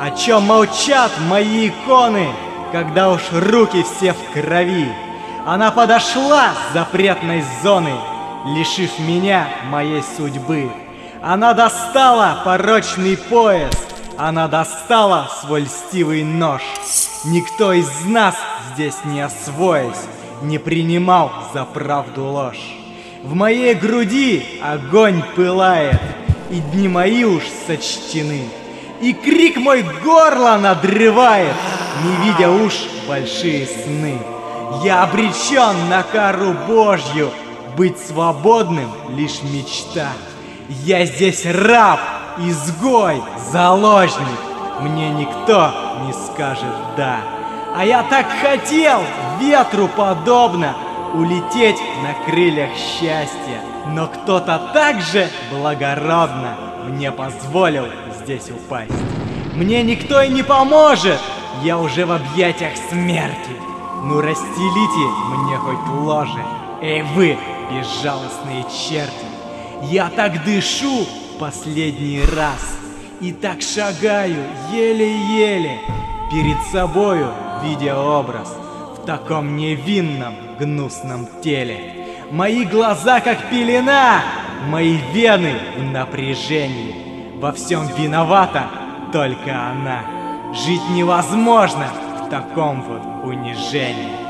О чем молчат мои иконы, когда уж руки все в крови? Она подошла с запретной зоны, лишив меня моей судьбы. Она достала порочный пояс, она достала свой льстивый нож. Никто из нас здесь не освоясь, не принимал за правду ложь. В моей груди огонь пылает, и дни мои уж сочтены. И крик мой горло надрывает, не видя уж большие сны. Я обречен на кару Божью, быть свободным лишь мечта. Я здесь раб, изгой, заложник, мне никто не скажет «да». А я так хотел, ветру подобно, улететь на крыльях счастья. Но кто-то так же благородно мне позволил здесь упасть. Мне никто и не поможет, я уже в объятиях смерти. Ну расстелите мне хоть ложе, эй вы, безжалостные черти. Я так дышу последний раз и так шагаю еле-еле, перед собою видя образ в таком невинном гнусном теле. Мои глаза как пелена, мои вены в напряжении. Во всем виновата только она. Жить невозможно в таком вот унижении.